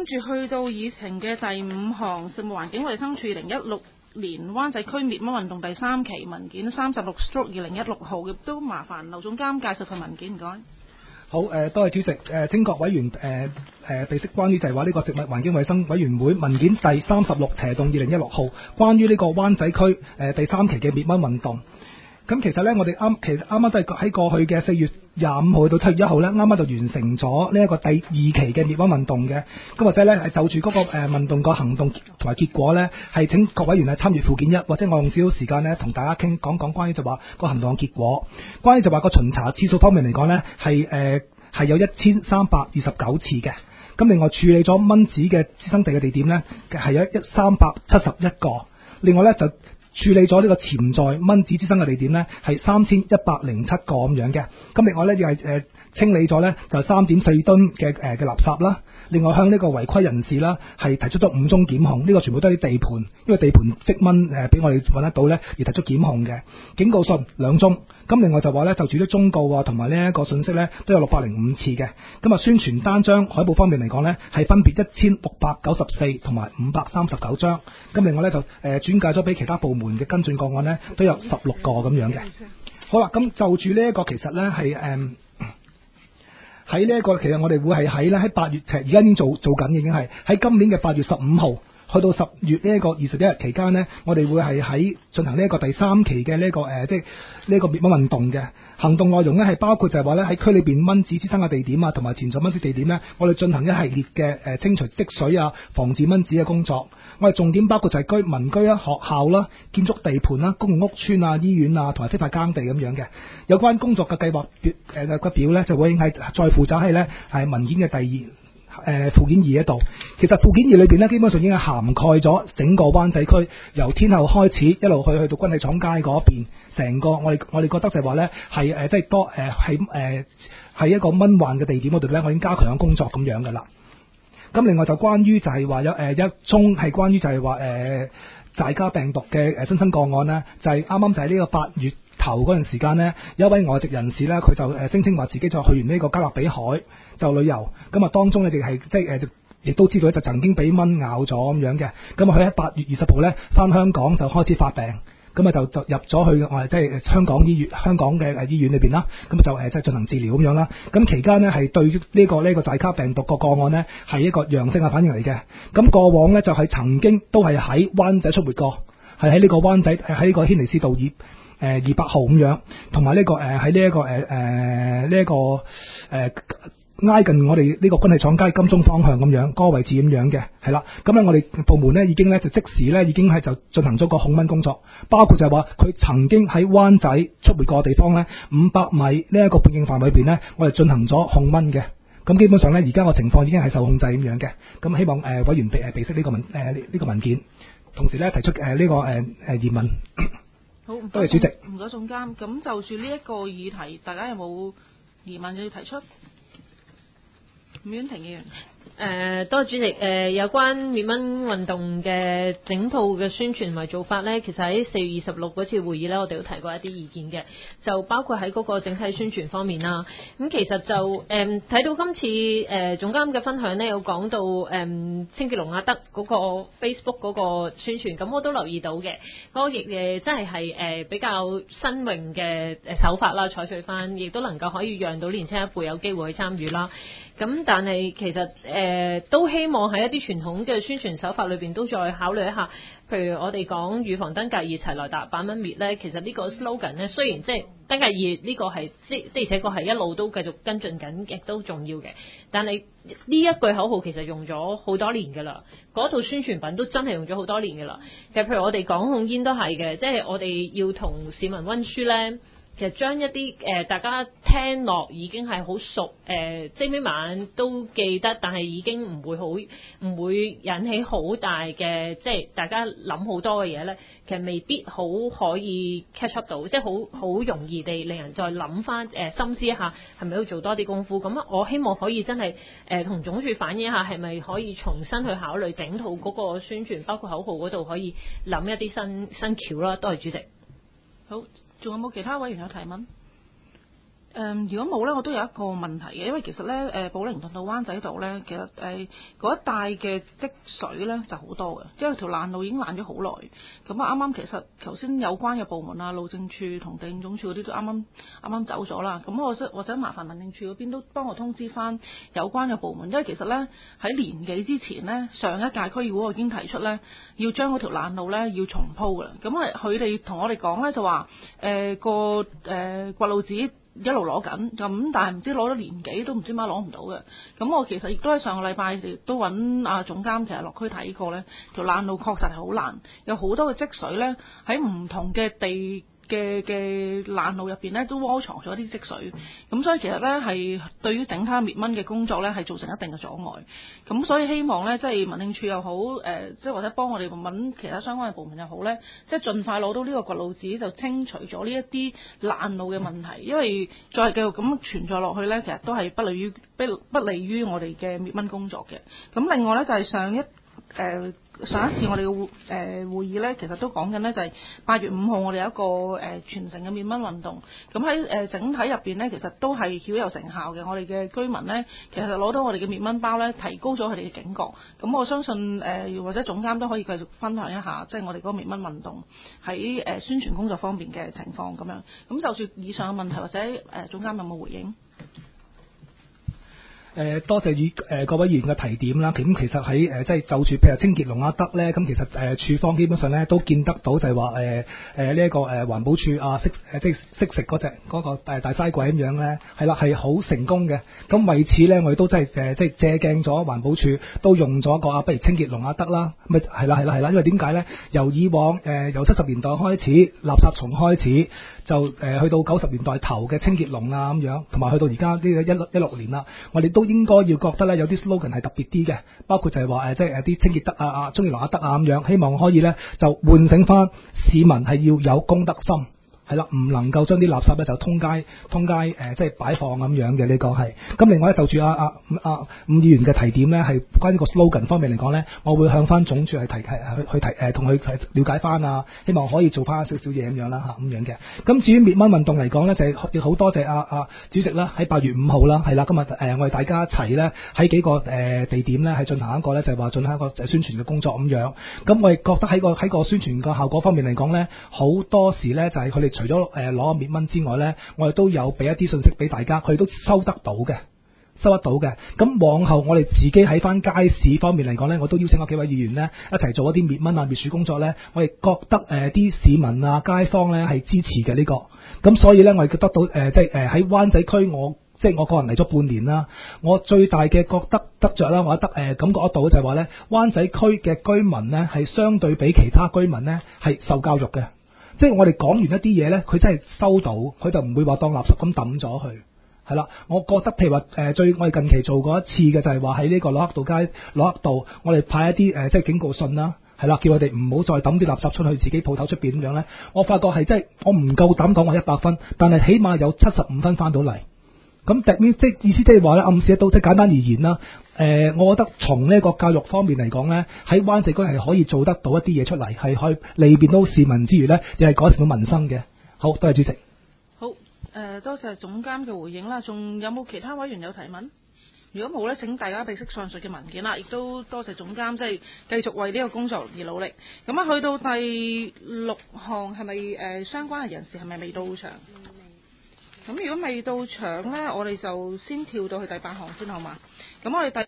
跟住去到議程嘅第5項，食務環境衞生署2016年灣仔區滅蚊運動第3期文件36/2016號嘅，都麻煩劉總監介紹份文件，唔該。 好，多謝主席。請各委員備悉關於就係話呢個食物環境衞生委員會文件第36/2016號，關於呢個灣仔區第3期嘅滅蚊運動。咁其實呢，我哋啱啱都係喺過去嘅4月25號到7月1號呢，啱啱就完成咗呢一個第2期嘅滅蚊運動嘅。咁或者呢，係就住嗰個運動個行動同埋結果呢，係請各委員係參與附件1，或者我用少少時間呢，同大家講關於就話個行動嘅結果。關於就話個巡查次數方面嚟講呢，係有1329次嘅。咁另外處理咗蚊子嘅滋生地嘅地點呢，係有371個。另外呢，就處理咗呢個潛在蚊子滋生嘅地點呢，係3107個咁樣嘅。咁另外呢，又係清理咗呢就3.4噸嘅垃圾啦。另外向呢個違規人士啦係提出咗5宗檢控，呢個全部都係啲地盤，因為地盤積蚊俾我哋揾得到呢而提出檢控嘅。警告信2宗。咁另外就話呢，就住啲忠告啊同埋呢一個信息呢都有605次嘅。咁啊宣傳單張海報方面嚟講呢，係分別1694同埋539張。咁另外呢，就轉介咗俾其他部門嘅跟進個案呢，都有16個咁樣嘅。好啦，咁就住呢一個其實呢係喺呢一個其實我哋會係喺8月，其實而家已經做緊，已經係喺今年嘅8月15號去到10月呢一個21日期間呢，我哋會係喺進行呢一個第3期嘅呢個即係呢個滅蚊運動嘅行動內容呢，係包括就係話呢，喺區裏邊蚊子滋生嘅地點啊，同埋潛在蚊子地點呢，我哋進行一系列嘅清除積水啊、防治蚊子嘅工作。我哋重點包括就係民居啦、學校啦、建築地盤啦、公共屋邨啊、醫院啊同埋非法耕地咁樣嘅。有關工作嘅計劃嘅表呢，就會係再附走喺呢係文件嘅第2附件2嗰度。其實附件2裏邊呢，基本上已經係涵蓋咗整個灣仔區，由天后開始一路去到軍器廠街嗰邊，成個我哋覺得就係話呢係即係多喺一個蚊患嘅地點嗰度呢，我已經加強咗工作咁樣噶啦。咁另外就關於就係話有一宗係關於就係話寨卡病毒嘅新生個案呢，就係啱啱就係呢個8月頭嗰陣時間呢，有一位外籍人士呢，佢就聲稱話自己就去完呢個加勒比海就旅遊，咁啊當中呢，就係即係亦都知道就曾經俾蚊咬咗咁樣嘅，咁啊佢喺8月20號呢返香港就開始發病。咁啊就入咗去我哋即係香港嘅醫院裏邊啦，咁就即係進行治療咁樣啦。咁期間呢，係對呢個寨卡病毒個案呢，係一個陽性嘅反應嚟嘅。咁過往呢，就係曾經都係喺灣仔出沒過，係喺呢個灣仔喺呢個軒尼詩道200號咁樣，同埋呢個喺呢一個挨近我哋呢個軍器廠街金鐘方向咁樣嗰個位置咁樣嘅，係啦。咁咧我哋部門呢已經呢就即時呢已經係就進行咗個控蚊工作，包括就係話佢曾經喺灣仔出沒過嘅地方呢500米呢一個半徑範圍裏邊呢，我哋進行咗控蚊嘅。咁基本上呢，而家個情況已經係受控制咁樣嘅。咁希望委員備悉呢個文件，同時呢提出呢個疑問。 好， 多謝主席。 唔該總監。咁就住呢一個議題，大家有冇疑問要提出？伍婉婷議員。 多謝主席。有關滅蚊運動嘅整套嘅宣傳同埋做法呢，其實喺4月26嗰次會議呢，我哋都提過一啲意見嘅，就包括喺嗰個整體宣傳方面啦。咁其實就睇到今次總監嘅分享呢，有講到清潔龍亞德嗰個 Facebook 嗰個宣傳，咁我都留意到嘅，嗰個亦真係比較新穎嘅手法啦，採取翻，亦都能夠可以讓到年輕一輩有機會去參與啦。咁但係其實都希望喺一啲傳統嘅宣傳手法裏邊都再考慮一下，譬如我哋講預防登革熱齊來達把蚊滅咧，其實呢個 slogan 咧，雖然即係登革熱呢個係的而且確係一路都繼續跟進緊，亦都重要嘅，但係呢一句口號其實用咗好多年㗎啦，嗰套宣傳品都真係用咗好多年㗎啦。其實譬如我哋講控煙都係嘅，即係我哋要同市民溫書咧。其實將一啲大家聽落已經係好熟，即係晚都記得，但係已經唔會引起好大嘅，即係大家諗好多嘅嘢咧，其實未必好可以 catch up 到，即係好容易地令人再諗翻深思一下，係咪要做多啲功夫？咁我希望可以真係同總署反映一下，係咪可以重新去考慮整套嗰個宣傳，包括口號嗰度可以諗一啲新橋啦。多謝主席。 好。仲有冇其他委員有提問？ 如果冇咧，我都有一個問題嘅，因為其實咧，寶靈頓到灣仔道咧，其實嗰一帶嘅積水咧就好多嘅，因為條爛路已經爛咗好耐。咁啊，啱啱其實頭先有關嘅部門啊，路政處同地政總署嗰啲都啱啱走咗啦。咁或者麻煩民政處嗰邊都幫我通知翻有關嘅部門，因為其實咧喺年幾之前咧，上一屆區議會我已經提出咧，要將嗰條爛路咧要重鋪嘅。咁啊，佢哋同我哋講咧就話掘路紙一路攞緊，咁但係唔知攞咗年幾都唔知點解攞唔到嘅。咁我其實亦都喺上個禮拜亦都揾總監其實落區睇過呢條爛路確實係好爛，有好多嘅積水呢，喺唔同嘅地嘅爛路入邊呢都窩藏咗啲積水，咁所以其實呢係對於整體滅蚊嘅工作呢係造成一定嘅阻礙。咁所以希望呢，即係民政處又好，即係或者幫我哋揾其他相關嘅部門又好呢，即係盡快攞到呢個掘路紙就清除咗呢一啲爛路嘅問題，因為再繼續咁存在落去呢，其實都係不利於我哋嘅滅蚊工作嘅。咁另外呢，就係上一次我哋嘅會議呢，其實都講緊呢，就係8月5號我哋有一個全城嘅滅蚊運動。咁喺整體入邊呢，其實都係曉有成效嘅。我哋嘅居民呢，其實攞到我哋嘅滅蚊包呢，提高咗佢哋嘅警覺。咁我相信或者總監都可以繼續分享一下，即係我哋嗰個滅蚊運動喺宣傳工作方面嘅情況咁樣。咁就算以上嘅問題，或者總監有冇回應？ 多謝各位議員嘅提點啦。咁其實喺即係就住譬如清潔龍亞德咧，咁其實處方基本上咧都見得到就係話呢一個環保署啊即係識食嗰個大嘥鬼咁樣咧，係啦係好成功嘅。咁為此咧，我哋都真係即係借鏡咗環保署都用咗個不如清潔龍亞德啦。咪係啦，因為點解咧？由以往由70年代開始垃圾蟲開始，就去到90年代頭嘅清潔龍啊咁樣，同埋去到而家呢個16年啦，我哋都應該要覺得咧有啲 slogan 係特別啲嘅，包括就係話即係啲清潔德啊、中意龍亞德啊咁樣，希望可以咧就喚醒翻市民係要有公德心。係啦，唔能夠將啲垃圾咧就通街即係擺放咁樣嘅呢個係。咁另外咧就住伍議員嘅提點咧，係關於個 slogan 方面嚟講咧，我會向翻總署去提同佢了解翻啊，希望可以做翻少少嘢咁樣啦咁樣嘅。咁至於滅蚊運動嚟講咧，就係好多謝主席啦，喺8月5號啦，係啦，今日我哋大家一齊咧喺幾個地點咧係進行一個咧就係話進行一個宣傳嘅工作咁樣。咁我哋覺得喺個宣傳個效果方面嚟講咧，好多時咧就係佢哋除咗攞滅蚊之外咧，我哋都有俾一啲信息俾大家，佢哋都收得到嘅。咁往後我哋自己喺翻街市方面嚟講咧，我都邀請咗幾位議員咧一齊做一啲滅蚊啊滅鼠工作咧，我哋覺得啲市民啊街坊咧係支持嘅呢個。咁所以咧我哋覺得到即係喺灣仔區我個人嚟咗半年啦，我最大嘅覺得得着啦，我覺得感覺得到就係話咧，灣仔區嘅居民咧係相對比其他居民咧係受教育嘅。即係我哋講完一啲嘢咧，佢真係收到，佢就唔會話當垃圾咁抌咗佢。係啦，我覺得譬如話我哋近期做過一次嘅就係話喺呢個駱克道街駱克道，我哋派一啲即係警告信啦，係啦，叫佢哋唔好再抌啲垃圾出去自己鋪頭出邊咁樣咧。我發覺係即係我唔夠膽講我100分，但係起碼有75分翻到嚟。咁即係意思即係話咧，暗示到即係簡單而言啦。我覺得從呢個教育方面嚟講咧，喺灣仔區係可以做得到一啲嘢出嚟，係可以利便到市民之餘咧，亦係改善到民生嘅。好，多謝主席。 好，多謝總監嘅回應啦。仲有冇其他委員有提問？如果冇咧，請大家備悉上述嘅文件啦。亦都多謝總監，即係繼續為呢個工作而努力。咁啊，去到第6項係咪相關嘅人士係咪未到場？咁如果未到場呢，我哋就先跳到去第8項先好嘛？咁我哋